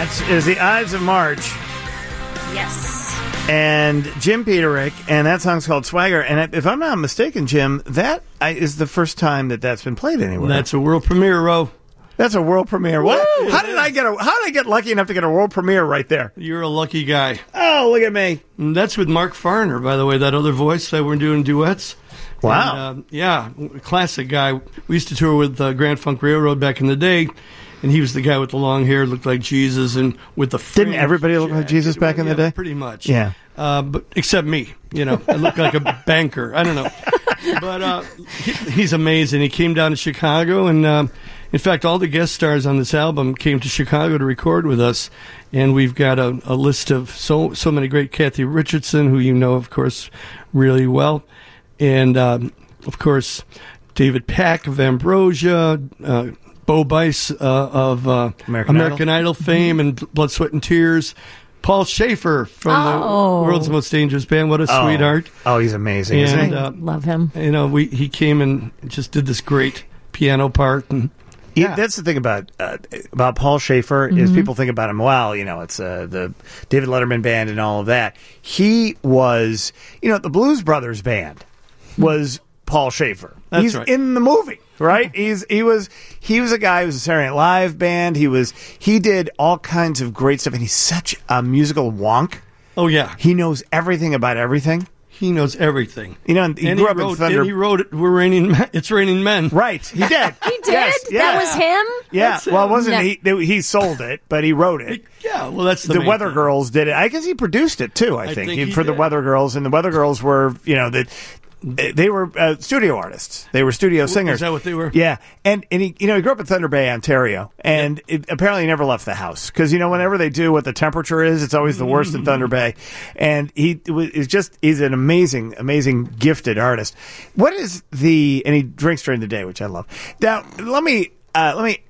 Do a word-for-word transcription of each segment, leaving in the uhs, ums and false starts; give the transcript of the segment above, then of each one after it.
That is the Ides of March. Yes. And Jim Peterick, and that song's called Swagger. And if I'm not mistaken, Jim, that is the first time that that's been played anywhere. That's a world premiere, Ro. That's a world premiere. What? Woo, how did is. I get a? How did I get lucky enough to get a world premiere right there? You're a lucky guy. Oh, look at me. And that's with Mark Farner, by the way. That other voice that we're doing duets. Wow. And, uh, yeah, classic guy. We used to tour with uh, Grand Funk Railroad back in the day. And he was the guy with the long hair, looked like Jesus, and with the didn't everybody look like Jesus back in yeah, the day? Pretty much, yeah. Uh, but except me, you know, I look like a banker. I don't know, but uh, he, he's amazing. He came down to Chicago, and uh, in fact, all the guest stars on this album came to Chicago to record with us. And we've got a, a list of so so many great. Kathy Richardson, who you know, of course, really well, and um, of course, David Pack of Ambrosia. Uh, Bo Bice uh, of uh, American, American Idol. Idol fame and Blood, Sweat, and Tears. Paul Schaefer from oh. the World's Most Dangerous Band. What a oh. sweetheart. Oh, he's amazing, and, isn't he? Uh, Love him. You know, we he came and just did this great piano part. And yeah. That's the thing about uh, about Paul Schaefer mm-hmm. is people think about him, well, you know, it's uh, the David Letterman Band and all of that. He was, you know, the Blues Brothers Band was Paul Schaefer. That's He's right. in the movie. Right, he's he was he was a guy who was a Saturday Night Live band. He was he did all kinds of great stuff, and he's such a musical wonk. Oh yeah, he knows everything about everything. He knows everything. You know, he and grew he up wrote, in Thunder. And he wrote it. We're raining. Men. It's raining men. Right, he did. He did. Yes, yeah. That was him. Yeah. That's well, it him. wasn't No. he? He sold it, but he wrote it. Yeah. Well, that's the, the main Weather thing. Girls did it. I guess he produced it too. I, I think, think he for the did. Weather Girls, and the Weather Girls were, you know, the. They were uh, studio artists. They were studio singers. Is that what they were? Yeah, and and he, you know, he grew up in Thunder Bay, Ontario, and yeah. it, apparently he never left the house because you know whenever they do what the temperature is, it's always the worst in Thunder Bay, and he is just he's an amazing, amazing, gifted artist. What is the and he drinks during the day, which I love. Now let me uh, let me.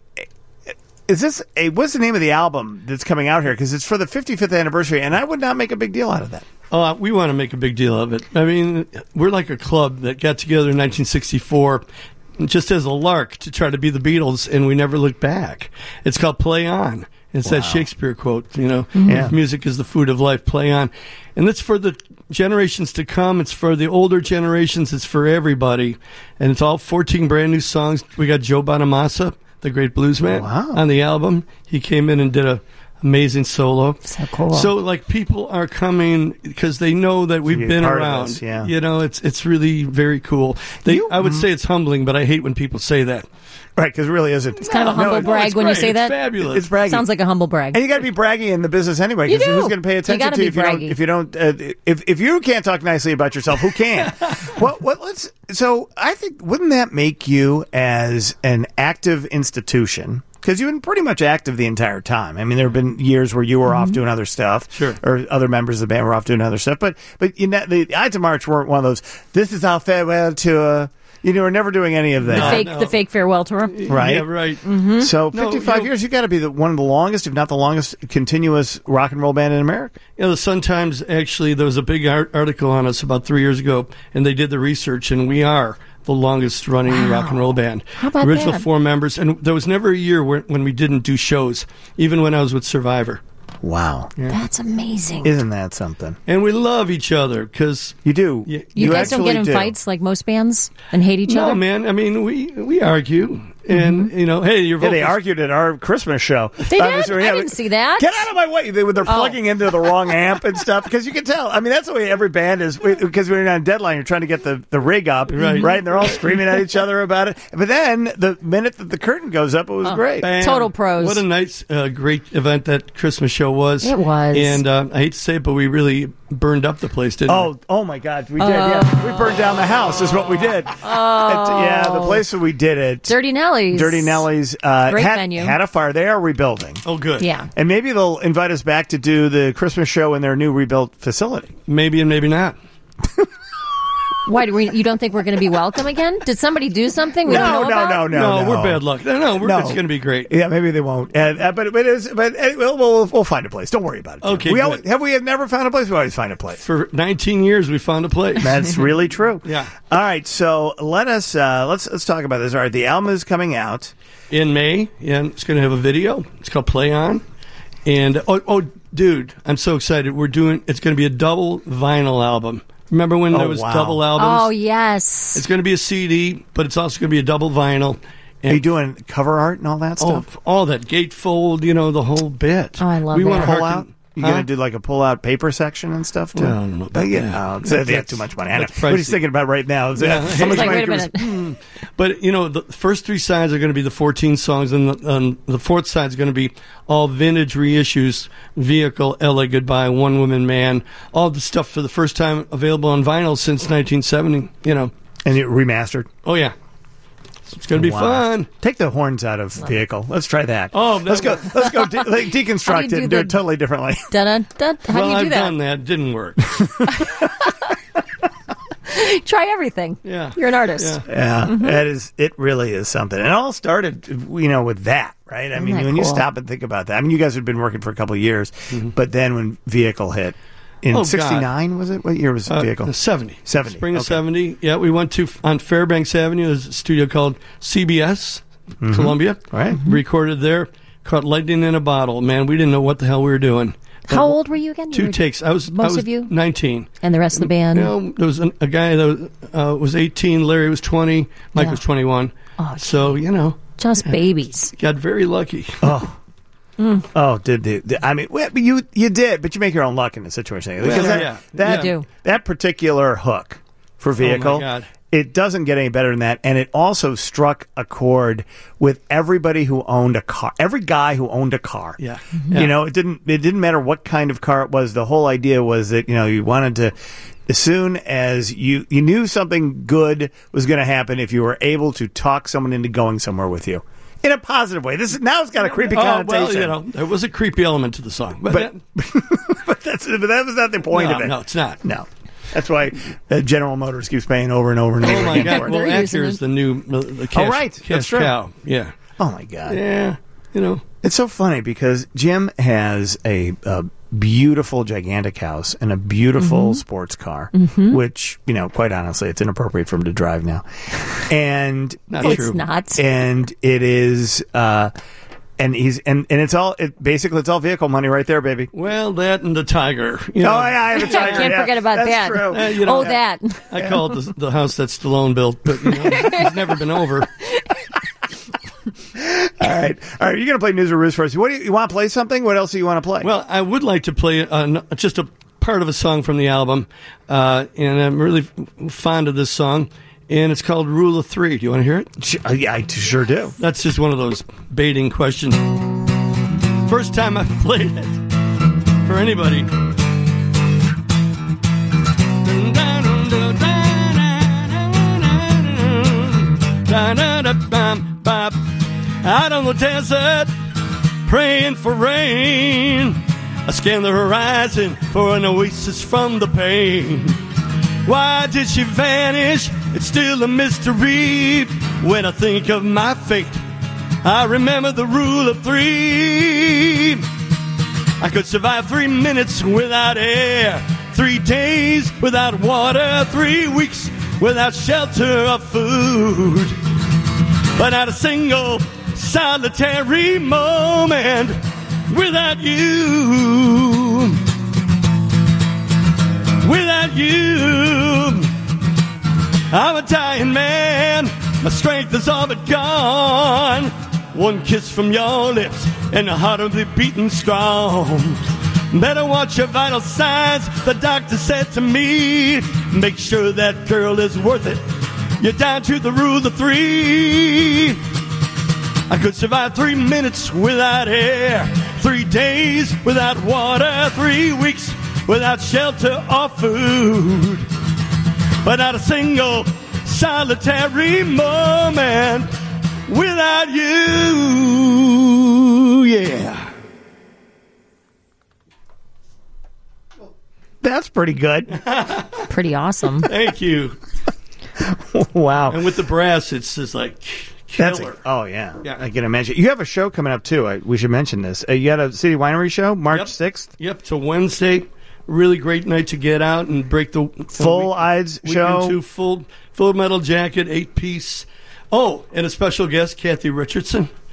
Is this a what's the name of the album that's coming out here? Because it's for the fifty-fifth anniversary, and I would not make a big deal out of that. Uh, we want to make a big deal of it. I mean, we're like a club that got together in nineteen sixty-four just as a lark to try to be the Beatles, and we never looked back. It's called Play On. It's wow. that Shakespeare quote, you know, mm-hmm. yeah. if music is the food of life, play on. And it's for the generations to come. It's for the older generations. It's for everybody. And it's all fourteen brand new songs. We got Joe Bonamassa, the great blues man, wow. on the album. He came in and did a amazing solo. So cool. So, like, people are coming because they know that we've been around. This, yeah. You know, it's it's really very cool. They, You- I would say it's humbling, but I hate when people say that. Right, because it really isn't. It's kind of a humble no, brag it's when great. you say It's that. fabulous. It's braggy. Sounds like a humble brag. And you got to be braggy in the business anyway. You Because do. who's going to pay You attention gotta to you be if you don't? braggy. If you don't, uh, if if you can't talk nicely about yourself, who can? Well, what? Let's. So I think wouldn't that make you as an active institution? Because you've been pretty much active the entire time. I mean, there have been years where you were Mm-hmm. off doing other stuff, Sure. or other members of the band were off doing other stuff. But but you know, the Ides of March weren't one of those. This is our farewell tour. You know, we're never doing any of the that. fake, no. the fake farewell tour. Right. Yeah, right. Mm-hmm. So No, fifty-five you know- years, you got to be the, one of the longest, if not the longest, continuous rock and roll band in America. You know, the Sun Times, actually, there was a big art- article on us about three years ago, and they did the research, and we are the longest running Wow. rock and roll band. How about Original that? four members, and there was never a year where, when we didn't do shows, even when I was with Survivor. Wow. That's amazing. Isn't that something? And we love each other because You do. You- you, guys don't actually get in do. fights like most bands and hate each no, other? man. I mean, we we argue, and you know, hey, your Yeah, they vocals- argued at our Christmas show. They Uh, did? so, I yeah, didn't see that. Get out of my way. They, they're plugging into the wrong amp and stuff because you can tell. I mean, that's the way every band is because when you're on deadline, you're trying to get the, the rig up, Right. right? And they're all screaming at each other about it. But then the minute that the curtain goes up, it was great. Bam. Total pros. What a nice, uh, great event that Christmas show was. It was. And uh, I hate to say it, but we really burned up the place, didn't we? Oh, oh my God, we did. yeah, we burned down the house. Is what we did. Oh, yeah, the place where we did it, Dirty Nellies. Dirty Nellies, uh, Great had, venue. had a fire. They are rebuilding. Oh, good. Yeah. And maybe they'll invite us back to do the Christmas show in their new rebuilt facility. Maybe and maybe not. Why do we? You don't think we're going to be welcome again? Did somebody do something we No, don't know no, about? no, no, No, we're bad luck. No, no, we're, No. it's going to be great. Yeah, maybe they won't. Uh, uh, but but it is. But uh, we'll, we'll we'll find a place. Don't worry about it. Jim. Okay, We good. always, have we never found a place? We always find a place. For nineteen years, we found a place. That's really true. Yeah. All right. So let us uh, let's let's talk about this. All right. The album is coming out. In May, and it's going to have a video. It's called Play On. And, oh, oh, dude, I'm so excited. We're doing, it's going to be a double vinyl album. Remember when Oh, there was wow. double albums? Oh, yes. It's going to be a C D, but it's also going to be a double vinyl. Are you doing cover art and all that Oh, stuff? all that gatefold, you know, the whole bit. Oh, I love we that. wanna Pull harken- out? You Huh? going to do like a pull-out paper section and stuff, too? Well, I don't know about Oh, yeah. that. Oh, so they have That's- too much money. I know. that's What are you pricey. thinking about right now? Is Yeah. that how much It's like, money wait a can we- minute. But, you know, the first three sides are going to be the fourteen songs, and the, um, the fourth side is going to be all vintage reissues, Vehicle, L A Goodbye, One Woman Man, all the stuff for the first time available on vinyl since nineteen seventy, you know. And it remastered. Oh, yeah. It's going to be Wow. fun. Take the horns out of vehicle. Let's try that. Oh, that let's go. was- Let's go. De- like, How do deconstruct you it do and do the- it totally differently. Dun, dun. How well, do you do I've that? done that. Didn't work. Try everything. Yeah. You're an artist. Yeah. Yeah, that is. It really is something. And it all started, you know, with that, right? I mean, that when you cool? stop and think about that, I mean, you guys had been working for a couple of years, but then when Vehicle hit in Oh, God. sixty-nine, was it? What year was Uh, Vehicle? seventy. seventy. Spring of Okay. seventy. Yeah, we went to, on Fairbanks Avenue, there's a studio called C B S, Columbia. Right. Recorded there. Caught lightning in a bottle. Man, we didn't know what the hell we were doing. How old were you again? You Two were- takes. I was, most I was of you? nineteen. And the rest of the band? You know, there was an, a guy that was, uh, was eighteen. Larry was twenty. Mike Yeah. was twenty-one. Oh, so, you know, Just babies. got very lucky. Oh. Oh, did the, the I mean, well, but you you did, but you make your own luck in the situation because Well, that yeah. that You do. that particular hook for Vehicle, God. it doesn't get any better than that, and it also struck a chord with everybody who owned a car, every guy who owned a car. Yeah. You Yeah. know, it didn't it didn't matter what kind of car it was. The whole idea was that you know you wanted to. As soon as you you knew something good was going to happen, if you were able to talk someone into going somewhere with you. In a positive way. This is, now it's got a creepy Oh, connotation. well, you know, there was a creepy element to the song. But, But, that, but that's but that was not the point no, of it. no, it's not. No. That's why uh, General Motors keeps paying over and over and over Oh, my again God. for it. Well, They're using Acura is it. the new the, the cash, Oh, right. cash That's true. cow. Yeah. Oh my God. Yeah. You know. It's so funny because Jim has a, a beautiful, gigantic house and a beautiful sports car, which, you know, quite honestly, it's inappropriate for him to drive now. And Not it- It's true. not. and it is uh and he's and, and it's all it basically it's all vehicle money right there, baby. Well, that and the tiger. You know, Oh yeah, I have a tiger. Can't yeah. forget about That's that. True. Uh, you know, Oh, that. I call it the, the house that Stallone built, but you know, he's never been over. All right, all right. You're gonna play News or Ruse for us. What do you, you want to play? Something? What else do you want to play? Well, I would like to play uh, n- just a part of a song from the album, uh, and I'm really f- fond of this song, and it's called Rule of Three. Do you want to hear it? Sh- uh, yeah, I t- sure do. That's just one of those baiting questions. First time I've played it for anybody. Out on the desert, praying for rain. I scan the horizon for an oasis from the pain. Why did she vanish? It's still a mystery. When I think of my fate, I remember the rule of three. I could survive three minutes without air, three days without water, three weeks without shelter or food. But not a single solitary moment without you. Without you, I'm a dying man. My strength is all but gone. One kiss from your lips and the heart will be beating strong. Better watch your vital signs, the doctor said to me. Make sure that girl is worth it. You're down to the rule of three. I could survive three minutes without air, three days without water, three weeks without shelter or food. But not a single solitary moment without you. Yeah. That's pretty good. Pretty awesome. Thank you. Wow. And with the brass, it's just like That's killer. a, oh yeah. Yeah. I can imagine. You have a show coming up too. I, we should mention this. Uh, you got a City Winery show March Yep. sixth. Yep, to Wednesday. Really great night to get out and break the Full week- Eyes weekend show. Two full full metal jacket, eight piece. Oh, and a special guest, Kathy Richardson.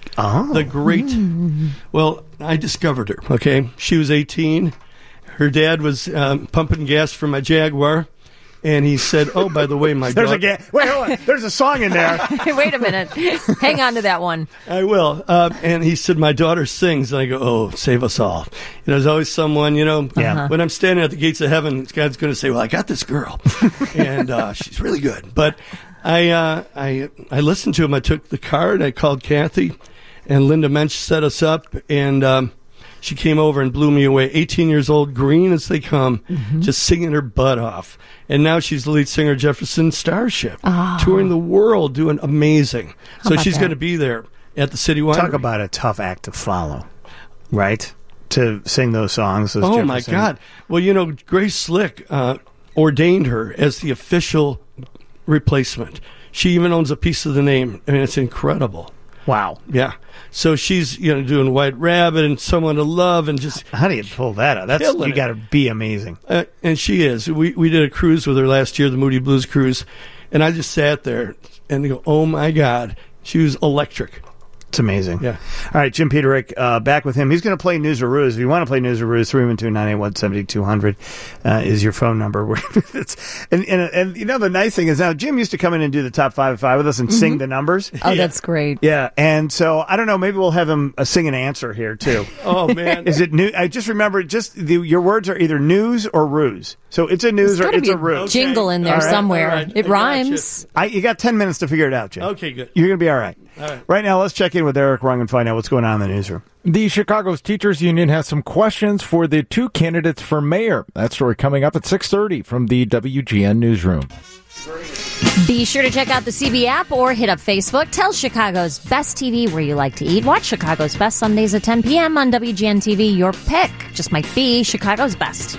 Oh. The great. Well, I discovered her. Okay, she was eighteen. Her dad was um, pumping gas for my Jaguar, and he said, "Oh, by the way, my There's daughter." a ga- Wait, hold on. There's a song in there. Wait a minute. Hang on to that one. I will. Uh, and he said, "My daughter sings." And I go, "Oh, save us all." You know, there's always someone, you know, Yeah. Uh-huh. when I'm standing at the gates of heaven, God's going to say, "Well, I got this girl, and uh, she's really good." But I, uh, I, I listened to him. I took the card. I called Kathy, and Linda Mensch set us up, and um, she came over and blew me away. eighteen years old, green as they come, mm-hmm. just singing her butt off. And now she's the lead singer of Jefferson Starship, oh. touring the world, doing amazing. How so about she's that? going to be there at the City Winery. Talk about a tough act to follow, right? To sing those songs. Those Oh, my Jefferson- God. Well, you know, Grace Slick uh, ordained her as the official replacement. She even owns a piece of the name. I mean, it's incredible. Wow. Yeah. So she's, you know, doing White Rabbit and Someone to Love and just... How do you pull that out? That's Killing you it. got to be amazing. Uh, and she is. We we did a cruise with her last year, the Moody Blues Cruise, and I just sat there and go, oh, my God. She was electric. It's amazing. Yeah. All right, Jim Peterick, uh, back with him. He's going to play News or Ruse. If you want to play News or Ruse, three one two, nine eight one, seven two zero zero uh, is your phone number. it's, and, and, and, you know, the nice thing is now Jim used to come in and do the top five at five with us and mm-hmm. sing the numbers. Oh, yeah. That's great. Yeah, and so, I don't know, maybe we'll have him uh, sing an answer here, too. Oh, man. Is it new? I just remember, just the, your words are either news or ruse. So it's a news There's or it's be a ruse. Jingle in there All right, somewhere. all right. It I rhymes. I, you got ten minutes to figure it out, Jim. Okay, good. You're going to be all right. All right. Right now, let's check in with Eric Rung and find out what's going on in the newsroom. The Chicago's Teachers Union has some questions for the two candidates for mayor. That story coming up at six thirty from the W G N Newsroom. Be sure to check out the C B app or hit up Facebook. Tell Chicago's Best T V where you like to eat. Watch Chicago's Best Sundays at ten p.m. on W G N T V. Your pick just might be Chicago's Best.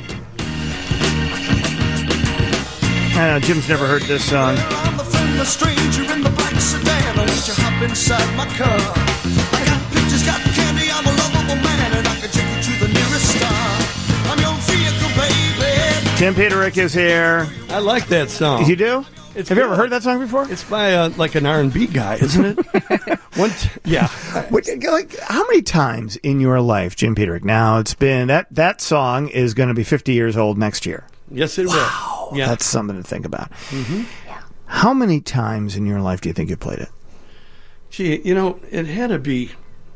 I know, Jim's never heard this song. I'm a friendless stranger in the black sedan. I want you hop inside my car. I got pictures, got candy. I'm a lovable man, and I can take you to the nearest star. I'm your vehicle, baby. Jim Peterick is here. I like that song. You do? It's Have you good. ever heard that song before? It's by uh, like an R and B guy, isn't it? One t- yeah. What, like, how many times in your life, Jim Peterick? Now it's been that that song is going to be fifty years old next year. Yes, it Wow, will. Yeah. that's something to think about. Mm-hmm. How many times in your life do you think you played it? Gee, you know, it had to be,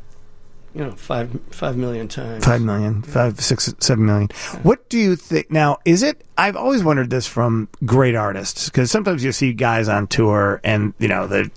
you know, five five million times. Five million, five, six, seven million. What do you think? Now, is it? I've always wondered this from great artists because sometimes you see guys on tour, and you know that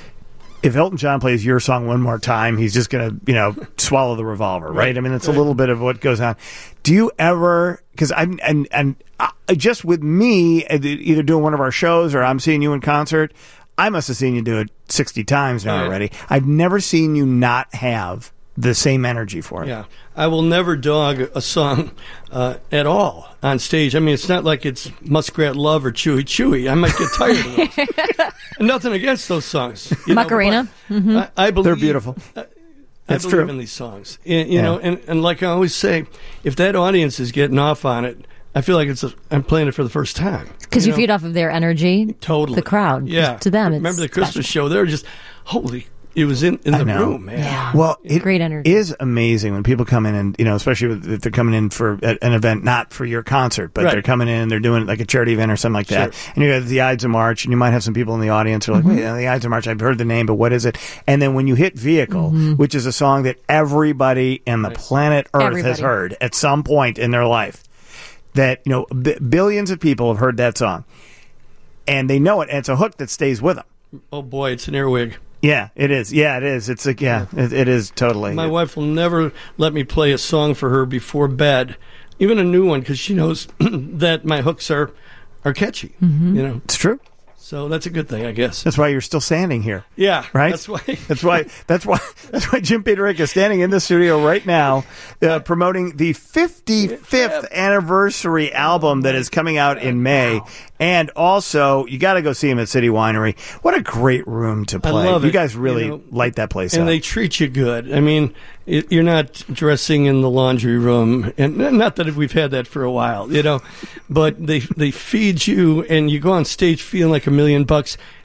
if Elton John plays your song one more time, he's just gonna, you know, swallow the revolver, right? Right. I mean, it's a little bit of what goes on. Do you ever? Because I'm and and uh, just with me, either doing one of our shows or I'm seeing you in concert. I must have seen you do it sixty times now Right. already. I've never seen you not have the same energy for it. Yeah, I will never dog a song uh, at all on stage. I mean, it's not like it's Muskrat Love or Chewy Chewy. I might get tired of those. And nothing against those songs. You know, Macarena. but Mm-hmm. I, I believe They're beautiful. I, It's I believe true. in these songs. And, you Yeah. know, and, and like I always say, if that audience is getting off on it, I feel like it's a, I'm playing it for the first time. Because you, know? feed off of their energy. Totally. The crowd. Yeah. To them, it's Remember the Christmas special. show? They were just, holy, it was in, in I the know. room, man. Yeah. Well, it Great energy. is amazing when people come in and, you know, especially with, if they're coming in for a- an event, not for your concert, but Right. they're coming in and they're doing like a charity event or something like that. Sure. And you got the Ides of March, and you might have some people in the audience who are like, Mm-hmm. wait, the Ides of March, I've heard the name, but what is it? And then when you hit Vehicle, Mm-hmm. which is a song that everybody in the planet Earth has Everybody. heard at some point in their life, that, you know, b- billions of people have heard that song. And they know it, and it's a hook that stays with them. Oh, boy, it's an earwig. Yeah, it is. Yeah, it is. It's like, yeah, it, it is totally. My wife will never let me play a song for her before bed, even a new one, because she knows that my hooks are are catchy. Mm-hmm. You know, It's true. so that's a good thing, I guess. That's why you're still standing here. Yeah, Right? That's why. That's why. That's why. That's why Jim Peterick is standing in the studio right now, uh, promoting the fifty-fifth anniversary album that is coming out in May, and also you got to go see him at City Winery. What a great room to I play! love you it. guys really You know, light that place and up. they treat you good. I mean, it, you're not dressing in the laundry room, and not that we've had that for a while, you know, but they they feed you, and you go on stage feeling like a million bucks.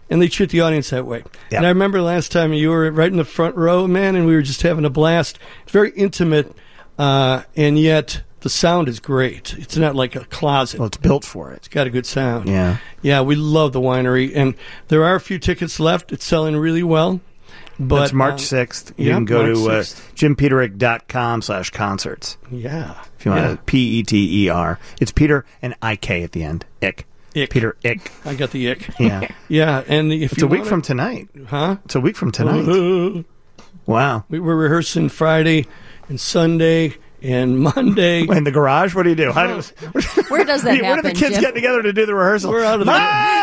and they treat the audience that way. Yeah. And I remember last time you were right in the front row, man, and we were just having a blast. It's very intimate, uh, and yet the sound is great. It's not like a closet. Well, it's built for it. It's got a good sound. Yeah. Yeah, we love the winery, and there are a few tickets left. It's selling really well. But It's March um, sixth. You yeah, can go March to uh, sixth. jim peterick dot com slash concerts. Yeah. If you want yeah. to, P E T E R. It's Peter and I K at the end. Ick. Ick. Peter Ick. I got the ick. Yeah. Yeah, and if It's you a week wanna- from tonight. Huh? It's a week from tonight. Wow. We were rehearsing Friday and Sunday and Monday. In the garage? What do you do? How do, Where does that Where do happen, the kids Jim? get together to do the rehearsal? We're out of the- Ma!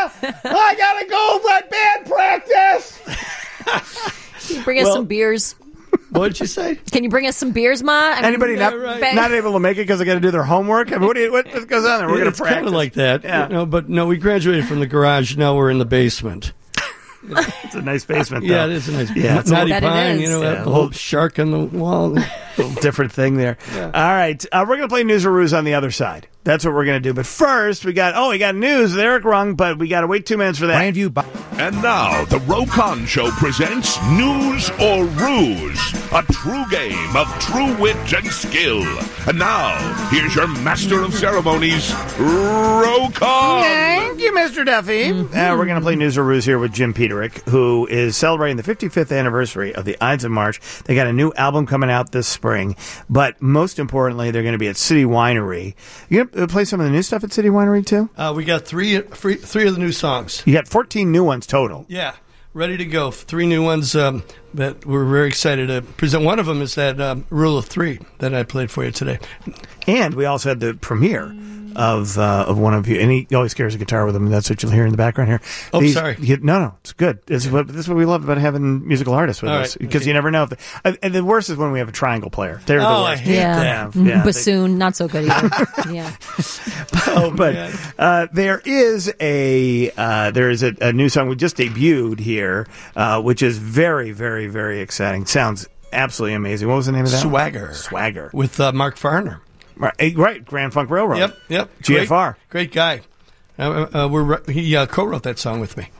I gotta go let band practice! Can you bring us Well- some beers? What did you say? Can you bring us some beers, Ma? I mean, Anybody not, right. not able to make it because they got to do their homework? I mean, what, do you, what, what goes on there? We're going to it's practice. kind of like that. Yeah. You know, but no, we graduated from the garage. Now we're in the basement. It's a nice basement, though. Yeah, it is a nice Yeah, it's a Natty little- Pine, Bet it you know, is. that Yeah, little little- shark on the wall. little different thing there. All right. Uh, we're going to play News or Ruse on the other side. That's what we're going to do. But first, we got, oh, we got news with Eric Rung, but we got to wait two minutes for that. Grandview. Bo- And now, the Rokon Show presents News or Ruse, a true game of true wit and skill. And now, here's your master of ceremonies, Rokon. Thank you, Mister Duffy. Uh, we're going to play News or Ruse here with Jim Peterick, who is celebrating the fifty-fifth anniversary of the Ides of March. They got a new album coming out this spring, but most importantly, they're going to be at City Winery. You going to play some of the new stuff at City Winery, too? Uh, we got three, three, three of the new songs. You got fourteen new ones total. Yeah, ready to go. Three new ones um, that we're very excited to present. One of them is that um, Rule of Three that I played for you today. And we also had the premiere of uh, of one of you, and he always carries a guitar with him, and that's what you'll hear in the background here. Oh, These- sorry. you- no, no, it's good. This is what this is what we love about having musical artists with All us, right, because okay. you never know. If they, uh, and the worst is when we have a triangle player. They're the Oh, I worst. hate Yeah. that. Yeah, yeah, they- Bassoon, not so good either. Yeah. Oh, but man. uh, there is a uh, there is a, a new song we just debuted here, uh, which is very, very, very exciting. Sounds absolutely amazing. What was the name of that? Swagger. Swagger. With uh, Mark Farner. Right, eh, right, Grand Funk Railroad. Yep, yep. G F R. Great, great guy. Uh, uh, we're, he uh, co-wrote that song with me.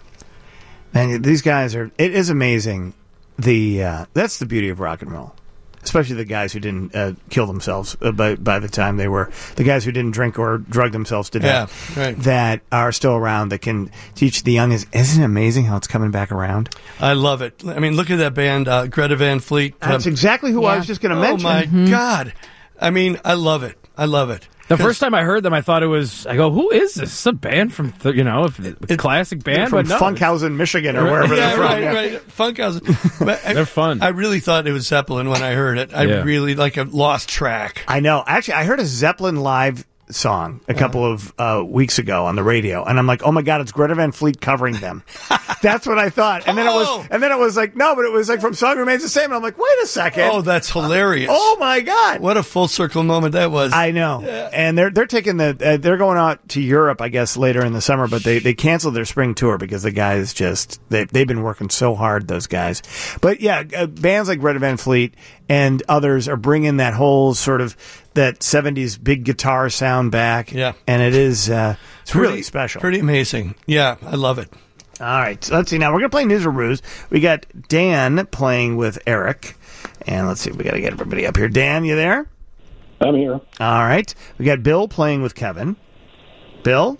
And these guys are. It is amazing. The uh, that's the beauty of rock and roll, especially the guys who didn't uh, kill themselves uh, by by the time they were the guys who didn't drink or drug themselves to death. Yeah, right. That are still around that can teach the young. Is isn't it amazing how it's coming back around? I love it. I mean, look at that band, uh, Greta Van Fleet. That's Um, exactly who I Yeah. was just going to oh, mention. my God. I mean, I love it. I love it. The first time I heard them, I thought it was. I go, who is this? This is a band from, th- you know, a classic band, From but no, Funkhausen, Michigan, or wherever yeah, they're from. right, Yeah. right. Funkhausen. But I- They're fun. I really thought it was Zeppelin when I heard it. I Yeah. really, like, a lost track. I know. Actually, I heard a Zeppelin live song a couple of uh, weeks ago on the radio, and I'm like, oh my God, it's Greta Van Fleet covering them. That's what I thought. And then it Oh. was, and then it was like, no, but it was like from Song Remains the Same. And I'm like, wait a second. Oh, that's hilarious. Oh my God. What a full circle moment that was. I know, and they're they're taking the uh, they're going out to Europe, I guess, later in the summer. But they, they canceled their spring tour because the guys just they they've been working so hard, those guys. But yeah, uh, bands like Greta Van Fleet and others are bringing that whole sort of that seventies big guitar sound back. Yeah. and it is uh, it's Pretty- really special. Pretty amazing. Yeah, I love it. All right, so let's see. Now we're gonna play News or Ruse. We got Dan playing with Eric, and let's see. We got to get everybody up here. Dan, you there? I'm here. All right. We got Bill playing with Kevin. Bill?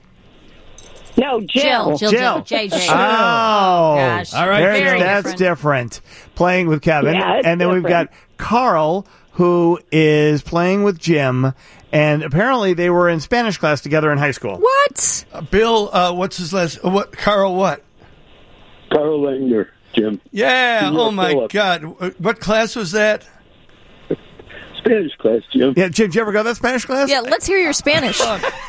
No, Jill, Jill. Jill, Jill. Jill, J J. Oh, gosh. All right, Very- Very that's different. different. Playing with Kevin. Yeah, it's and then we've got different. Carl, who is playing with Jim. And apparently they were in Spanish class together in high school. What? Uh, Bill, uh, what's his last? Uh, what? Carl, what? Carl Langer, Jim. Yeah. Yeah, Oh my Philip. God. Uh, What class was that? Spanish class, Jim. Yeah, Jim, did you ever go to that Spanish class? Yeah, let's hear your Spanish.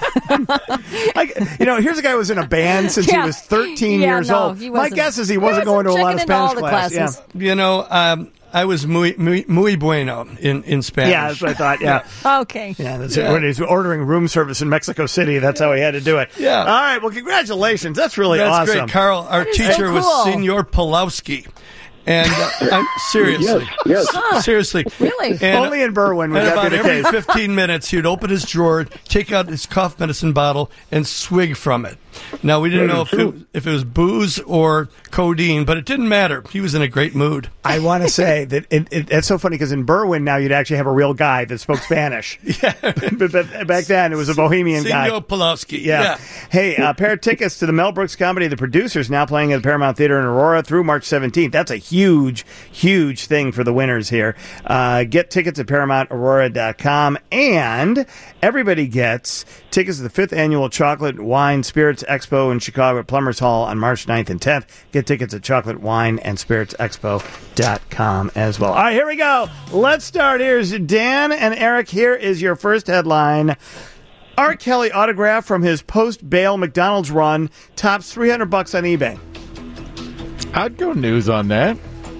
I, you know, here's a guy who was in a band since Yeah. he was thirteen Yeah, years no, old. he My wasn't- guess is he he wasn't going to a wasn't lot of checking into all Spanish the class. classes. You know, um, I was muy, muy, muy bueno in, in Yeah. Spanish. yeah, that's what I thought. Yeah. Okay. Yeah, that's Yeah. it. When he's ordering room service in Mexico City, that's how he had to do it. Yeah. All right. Well, congratulations. That's really That's awesome. great. Carl, our is so teacher was cool. Senor Pulowski. And uh, I'm, seriously. Yes, yes. Seriously. Really? And, Only in Berwyn would and that about be the every case. fifteen minutes, he'd open his drawer, take out his cough medicine bottle, and swig from it. Now, we didn't know if it, if it was booze or codeine, but it didn't matter. He was in a great mood. I want to say that it, it, it's so funny because in Berwyn now you'd actually have a real guy that spoke Spanish. Yeah. but, but back then it was a Bohemian guy. Senor Pulaski. Yeah. yeah. Hey, a pair of tickets to the Mel Brooks comedy The Producers now playing at the Paramount Theater in Aurora through March seventeenth. That's a huge, huge thing for the winners here. Uh, get tickets at paramount aurora dot com, and everybody gets tickets to the fifth annual Chocolate Wine Spirits Expo in Chicago at Plumbers Hall on March ninth and tenth. Get tickets at chocolate wine and spirits expo dot com as well. All right, here we go. Let's start. Here's Dan and Eric. Here is your first headline. R. Kelly autograph from his post-bail McDonald's run tops three hundred bucks on eBay. I'd go news on that.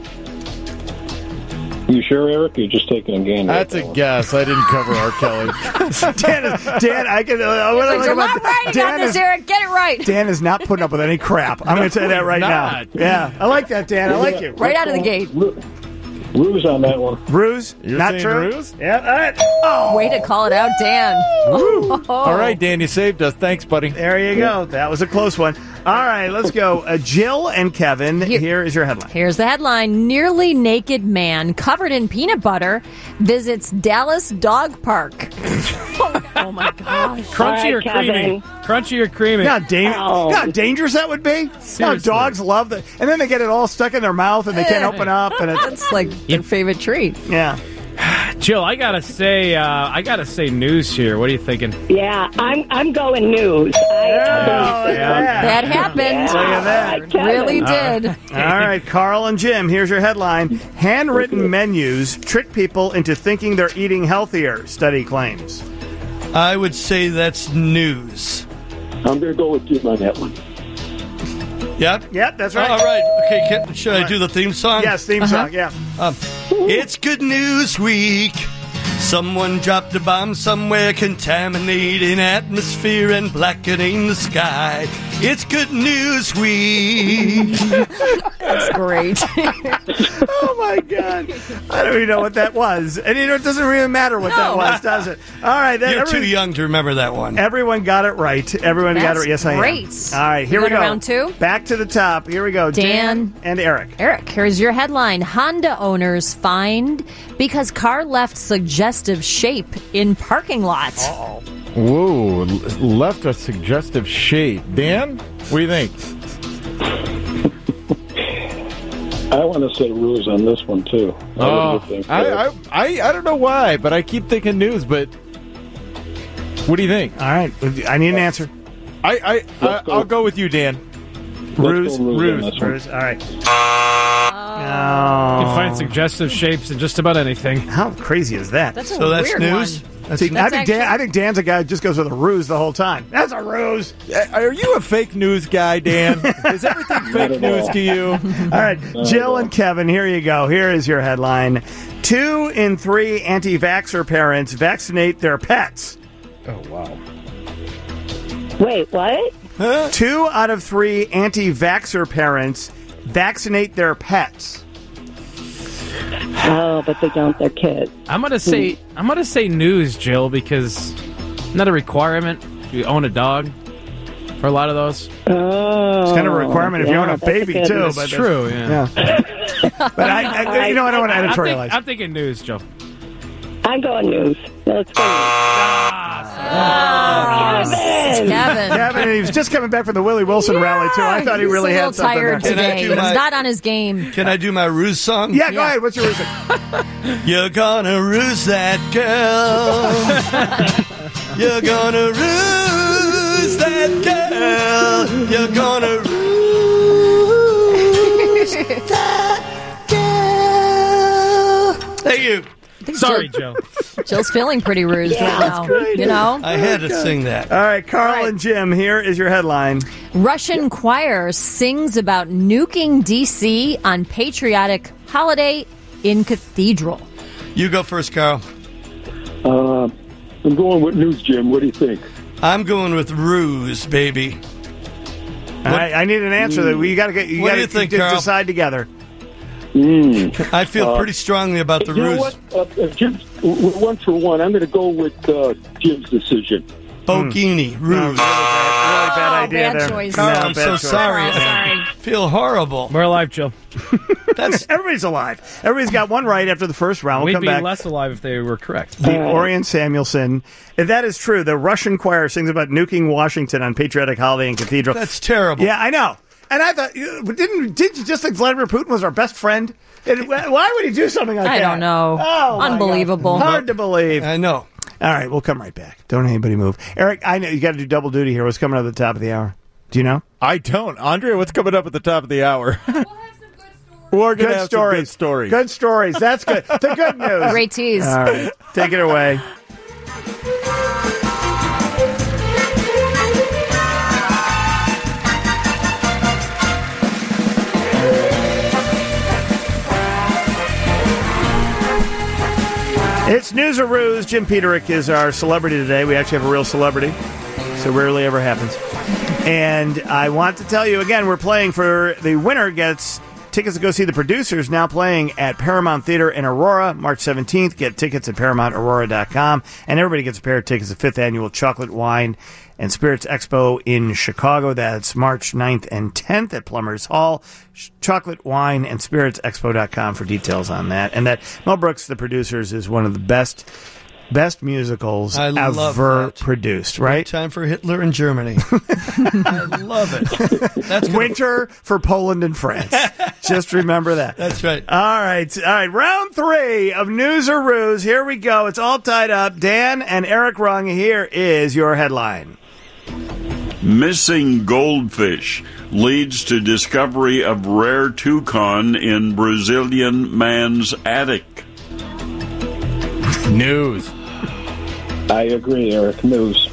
You sure, Eric? You're just taking a gander. That's a guess. I didn't cover R. Kelly. Dan, is, Dan, I can. Uh, what I There's like a about lot riding Dan on this, is, Eric. Get it right. Dan is not putting up with any crap. I'm going to tell you that right not. now. Yeah, I like that, Dan. I like you. Right out of the gate. Ruse on that one. Ruse? You're not saying true? ruse? Yeah, all right. Oh, Way to call it out, Dan. All right, Dan, you saved us. Thanks, buddy. there you go. That was a close one. All right, let's go. Uh, Jill and Kevin, Here- here is your headline. Here's the headline. Nearly naked man covered in peanut butter visits Dallas dog park. Oh, my gosh. Crunchy or All right, creamy? Kevin. Crunchy or creamy? You know how, da- Oh. you know how dangerous that would be? You know how Seriously. dogs love that. And then they get it all stuck in their mouth and they can't open up. And it's, That's like their favorite treat. yeah. Jill, I gotta say, uh, I gotta say news here. What are you thinking? Yeah, I'm I'm going news. I, Oh, yeah. That happened. Yeah. Look at that. All right, Kevin. Really did. All right, Carl and Jim, here's your headline. Handwritten menus trick people into thinking they're eating healthier, study claims. I would say that's news. I'm going to go with Jim on that one. Yep. Yep, that's right. All right. Okay, can, should I do the theme song? Yes, theme song, yeah. Um, it's Good News Week. Someone dropped a bomb somewhere, contaminating atmosphere and blackening the sky. It's Good News Week. That's great. Oh, my God. I don't even know what that was. And you know, it doesn't really matter what that No. was, does it? All right. That, You're every- too young to remember that one. Everyone got it right. Everyone got it That's right. Yes, I am. great. All right, here We we go go. to round two? Back to the top. Here we go. Dan. and Eric. Eric, here's your headline. Honda owners fined because car left suggestive shape in parking lot. Whoa, l- left a suggestive shape. Dan, what do you think? I want to say Ruse on this one, too. I Oh, would think I, that. I, I, I don't know why, but I keep thinking news. But what do you think? All right. I need an answer. I, I, I Let's go. I'll go with you, Dan. Ruse. go Ruse on Ruse. this one. Ruse. All right. You Oh. can find suggestive shapes in just about anything. How crazy is that? That's a So that's weird news? one. That's See, I That's think Dan. actually- I think Dan's a guy who just goes with a ruse the whole time. That's a ruse. Uh, Are you a fake news guy, Dan? Is everything fake at news all. to you? All right, Jill and Kevin. Here you go. Here is your headline: Two in three anti-vaxxer parents vaccinate their pets. Oh wow! Wait, what? Two out of three anti-vaxxer parents vaccinate their pets. Oh, but they don't. They're kids. I'm gonna say I'm gonna say news, Jill, because not a requirement. If you own a dog, for a lot of those, Oh, It's kind of a requirement if you yeah, own a that's baby good too. one. it's But true. Yeah. Yeah. But I, I, you know, I don't want to I'm, think- editorialize. I'm thinking news, Jill. I'm going news. Let's go. Kevin! Kevin. Kevin, he was just coming back from the Willie Wilson rally too. I thought he He's really a had little something. tired there. Can I today. do He's my- not on his game. Can I do my ruse song? Yeah, go Yeah. ahead. What's your reason? You're gonna ruse that girl. You're gonna ruse that girl. You're gonna ruse that girl. Thank you. Sorry, Jill. Jill's feeling pretty rused right now. You know? I had to sing that. All right, Carl All right. and Jim, here is your headline. Russian choir sings about nuking D C on patriotic holiday in cathedral. You go first, Carl. Uh, I'm going with news, Jim. What do you think? I'm going with ruse, baby. I, I need an answer. That we got to get. You What got do you to think, Carl? decide together. I feel pretty strongly about the You know ruse. what? Uh, uh, Jim, we're one for one. I'm going to go with uh, Jim's decision. Bogini, No, Ruse. really bad, really bad idea bad there. choice. Carl, No, I'm bad so choice. sorry. Oh, sorry. I feel horrible. We're alive, Jill. That's Everybody's alive. Everybody's got one right after the first round. We'll We'd come be back. less alive if they were correct. The Orion Samuelson. If that is true, the Russian choir sings about nuking Washington on patriotic holiday in cathedral. that's terrible. Yeah, I know. And I thought, you- didn't did you just think Vladimir Putin was our best friend? And why would he do something like I that? don't know. Oh, my Unbelievable. God. Hard to believe. I know. All right, we'll come right back. Don't anybody move. Eric, I know you got to do double duty here. What's coming up at the top of the hour? Do you know? I don't. Andrea, what's coming up at the top of the hour? We're going to have some good stories. Good stories. That's good. The good news. Great tease. All right, take it away. It's News or Ruse. Jim Peterick is our celebrity today. We actually have a real celebrity, so rarely ever happens. And I want to tell you again, we're playing for the winner gets tickets to go see the producers now playing at Paramount Theater in Aurora, March seventeenth. Get tickets at paramount aurora dot com. And everybody gets a pair of tickets to the fifth Annual Chocolate, Wine, and Spirits Expo in Chicago. That's March ninth and tenth at Plumbers Hall. Chocolate, Wine, and Spirits Expo dot com for details on that. And that Mel Brooks, The Producers, is one of the best best musicals I love ever that. produced, right? Time for Hitler in Germany. I love it. That's gonna- Winter for Poland and France. Just remember that. That's right. All right. All right. Round three of News or Ruse. Here we go. It's all tied up. Dan and Eric Rung, here is your headline. Missing goldfish leads to discovery of rare toucan in Brazilian man's attic. News. I agree, Eric. News.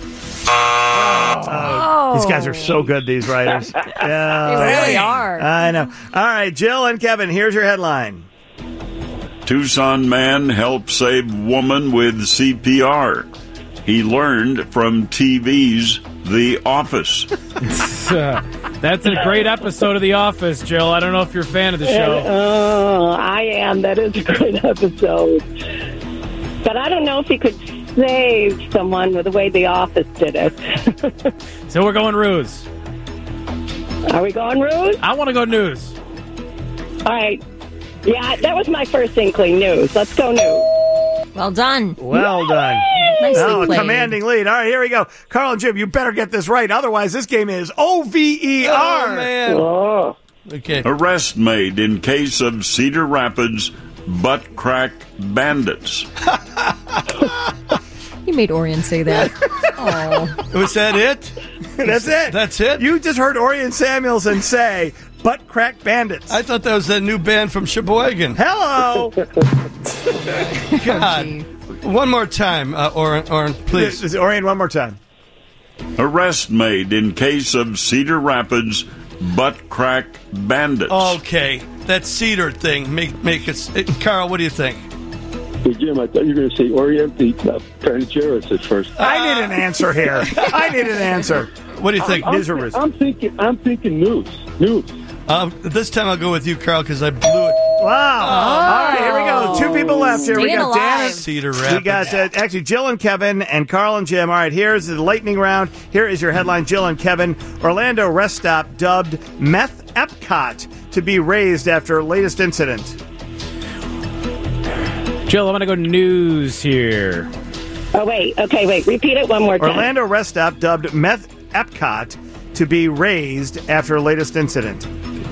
Oh. These guys are so good, these writers. Yeah. They really are. I know. All right. Jill and Kevin, here's your headline. Tucson man helped save woman with C P R. He learned from T V's The Office. That's a great episode of The Office, Jill. I don't know if you're a fan of the show. Oh, I am. That is a great episode. But I don't know if he could save someone with the way The Office did it. So we're going ruse. Are we going Ruse? I want to go news. All right. Yeah, that was my first inkling. News. Let's go news. Well done. Well done. Nicely Oh, a played. commanding lead. All right, here we go. Carl and Jim, you better get this right. Otherwise, this game is O V E R. Oh, man. Oh, Okay. Arrest made in case of Cedar Rapids butt crack bandits. You made Orion say that. Oh. Was that it? That's it. That's it? You just heard Orion Samuelson say, butt crack bandits. I thought that was that new band from Sheboygan. Hello. God. One more time, uh, Oren, Oren, please. This is Orion one more time. Arrest made in case of Cedar Rapids butt crack bandits. Okay. That cedar thing. Make make it. it Carl, what do you think? hey, Jim, I thought you were going to say Orient the uh, Pancheris at first. I need an answer here. I need an answer. What do you think? I'm, News or Ruse? I'm thinking. I'm thinking news. News. Um, this time I'll go with you, Carl, because I blew it. Wow. All right, here we go. Two people left here. We Staying got Dan. alive. and- Cedar We Rapids. got uh, actually Jill and Kevin and Carl and Jim. All right, here's the lightning round. Here is your headline, Jill and Kevin. Orlando rest stop dubbed Meth Epcot to be raised after latest incident. Jill, I'm going to go news here. Oh, wait. Okay, wait. Repeat it one more time. Orlando rest stop dubbed Meth Epcot to be raised after latest incident.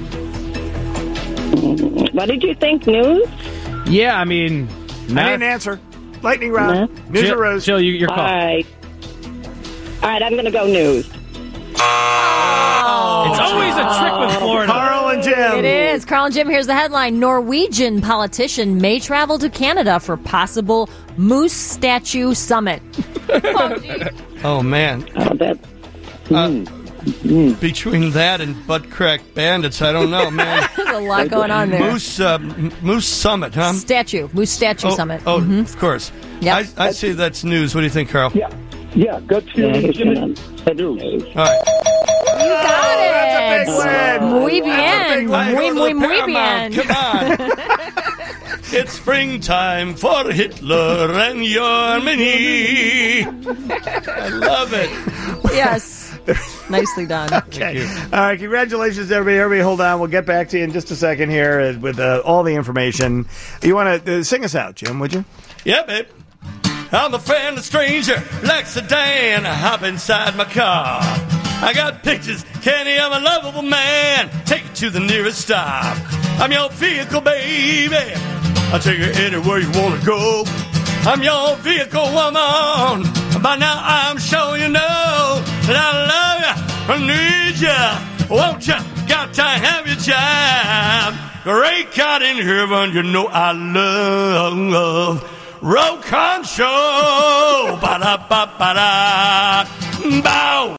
What did you think? News? Yeah, I mean... I need an answer. Lightning round. Meth? News Jill, or Rose? Jill, you, your All call. right. All right, I'm going to go news. It's always a trick with Florida. Carl and Jim. It is. Carl and Jim, here's the headline. Norwegian politician may travel to Canada for possible moose statue summit. Oh, geez. Oh, man. Oh, that, Uh, between that and butt crack bandits, I don't know, man. There's a lot going on there. Moose, uh, M- Moose Summit, huh? Statue. Moose statue oh, summit. Oh, Mhm. of course. Yep. I, I say that's news. What do you think, Carl? Yeah. Yeah. Gut yeah, feeling. he's Jimmy. gonna- News. All right. You got it. That's a big win. Muy That's a big bien. win. Muy, Go to muy, the muy Paramount. bien. Come on. It's springtime for Hitler and Germany. I love it. Yes. Nicely done. Okay. All right. Congratulations, everybody. Everybody, hold on. We'll get back to you in just a second here uh, with uh, all the information. You want to uh, sing us out, Jim, would you? Yeah, babe. I'm a friend, a stranger, like sedan. I hop inside my car. I got pictures, Kenny, I'm a lovable man. Take you to the nearest stop. I'm your vehicle, baby. I'll take you anywhere you want to go. I'm your vehicle, woman. By now I'm sure you know that I love you, I need you. Won't you? Got to have your job. Great God in heaven, you know I love Roll Con Show. Ba-da-ba-ba-da. Bow.